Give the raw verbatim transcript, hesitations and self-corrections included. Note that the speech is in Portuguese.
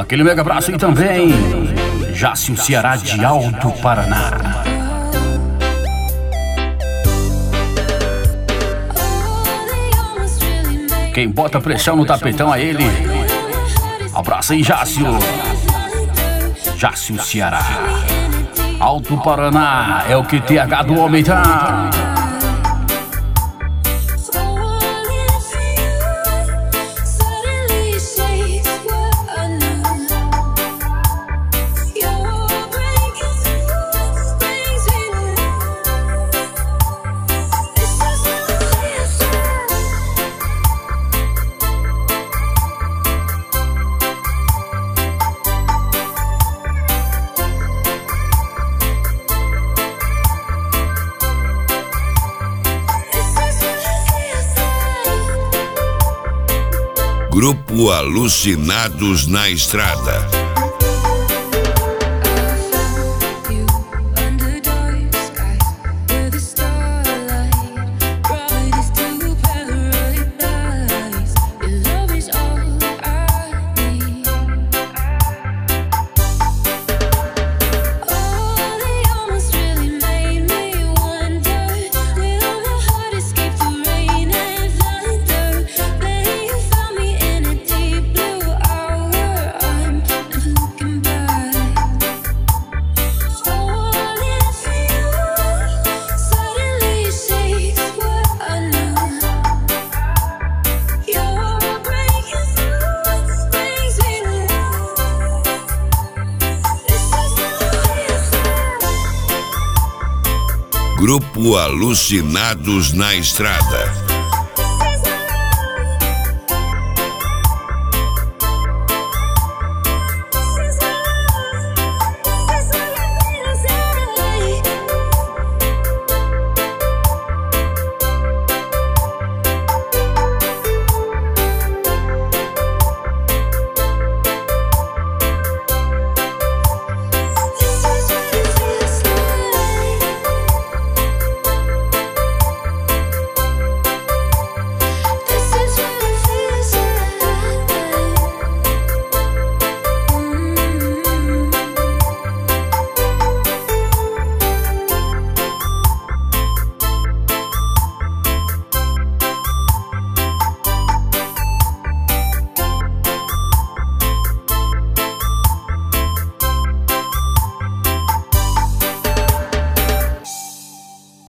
Aquele mega abraço aí também, Jácio Ceará de Alto Paraná. Quem bota pressão no tapetão é ele. Abraço aí, Jácio. Jácio Ceará. Alto Paraná é o que T H do homem tá. Grupo Alucinados na Estrada. Grupo Alucinados na Estrada.